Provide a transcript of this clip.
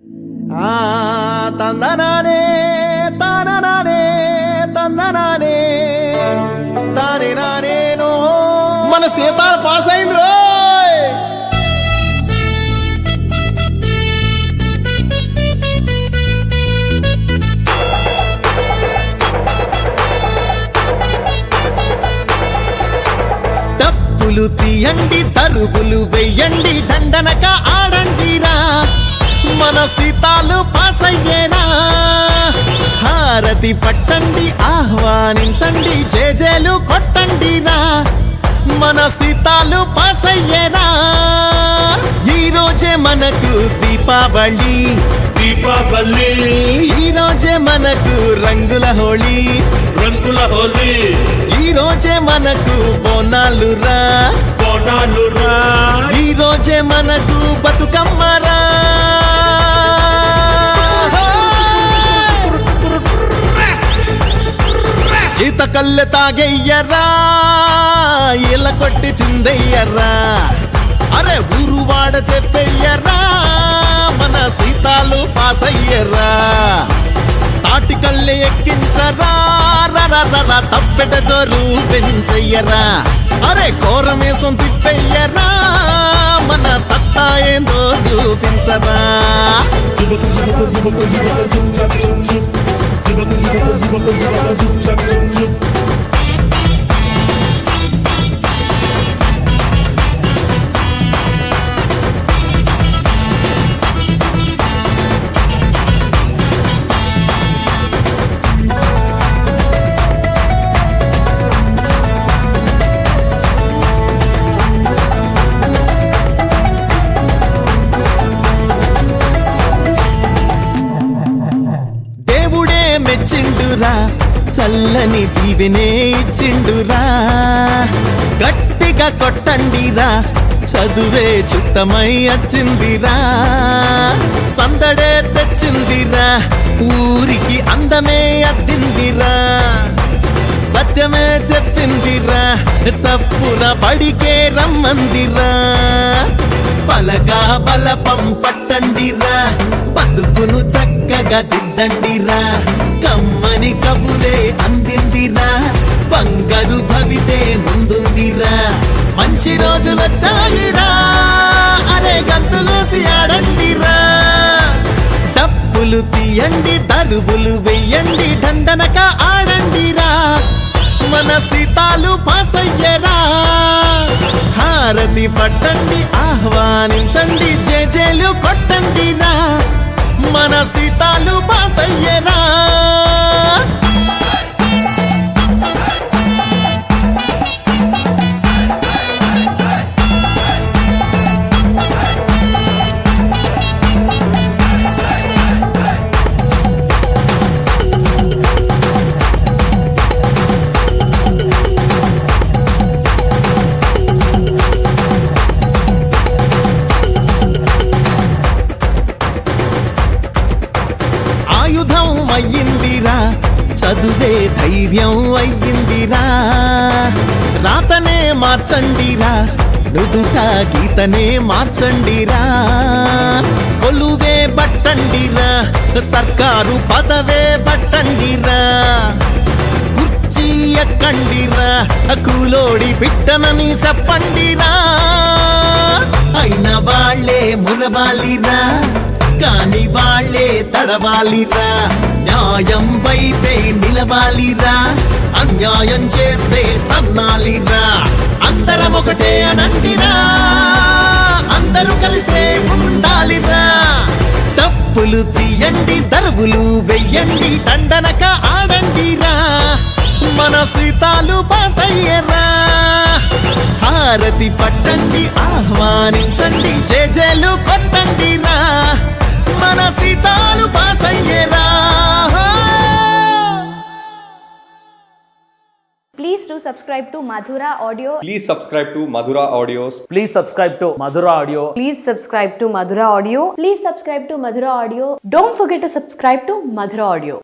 ఆ తందనానే తాననానే తందనానే తానే నానేనో మన సీతాల పాస్ అయింది రోయ్. డప్పులు తీయండి తరువులు వెయ్యండి దండనక ఆడండిరా మన సీతాలు పాస్ అయ్యేనా. హారతి పట్టండి ఆహ్వానించండి జేజేలు కొట్టండిరా మన సీతాలు పాస్ అయ్యేనా. ఈ రోజే మనకు దీపావళి దీపావళి, ఈ రోజే మనకు రంగుల హోళీ రంగుల హోలీ, ఈ రోజే మనకు బోనాలురా బోనాలురా, ఈ రోజే మనకు బతుకమ్మరా. ఈత కళ్ళె తాగెయ్యరా ఇలా కొట్టి చిందెయ్యరా. అరే ఊరు వాడ చెప్పెయ్యరా మన సీతాలు పాస్ అయ్యరా. తాటి కళ్ళె ఎక్కించరా రర తప్పెట జోరు పెంచెయ్యరా. అరే కోరమేసం తిప్పెయ్యరా మన సత్తా ఏందో చూపించరా. దేవుడే మెచ్చిండురా చల్లని దీవెనే ఇచ్చిండురా. గట్టిగా కొట్టండిరా చదువే చుట్టమై వచ్చిందిరా. సందడే తెచ్చిందిరా ఊరికి అందమే అద్దిందిరా. సత్యమే చెప్పిందిరా సప్పున బడికే రమ్మందిరా. పలగా బలపం పట్టండిరా బతుకును చక్కగా దిద్దండిరా. కమ్మని కబులే అందిందిరా బంగారు భవితే ముందుందిరా. మంచి రోజులొచ్చాయిరా అరే గంతులేసి ఆడండిరా. డప్పులు తీయండి తరువులు వెయ్యండి దండనక ఆడండిరా మన సీతాలు పాస్ అయ్యరా. హారతి పట్టండి ఆహ్వానించండి జేజేలు కొట్టండిరా మన సీతాలు పాస్ అయ్యరా. ఆయుధం అయ్యిందిరా చదువే ధైర్యం అయ్యిందిరా. రాతనే మార్చండిరా నుదుట గీతనే మార్చండిరా. కొలువే బట్టండిరా సర్కారు పదవే బట్టండిరా. కుర్చీ ఎక్కండిరా కూలోడి బిడ్డనని చెప్పండిరా. అయిన వాళ్ళే మునవాలిరా కాని వాళ్ళే తడవాలిరా. న్యాయం వైపే నిలవాలిరా అన్యాయం చేస్తే తన్నాలిరా. అందరం ఒకటే అనండిరా అందరూ కలిసే ఉండాలిరా. డప్పులు తీయండి తరువులు వెయ్యండి దండనక ఆడండిరా మన సీతాలు పాస్ అయ్యరా. హారతి పట్టండి ఆహ్వానించండి జేజేలు కొట్టండిరా మన సీతాలు పాస్ అయ్యేరా. Please do subscribe to Madhura Audio. Please subscribe to Madhura Audios. Please subscribe to Madhura Audio. Please subscribe to Madhura Audio. Please subscribe to Madhura Audio. Don't forget to subscribe to Madhura Audio.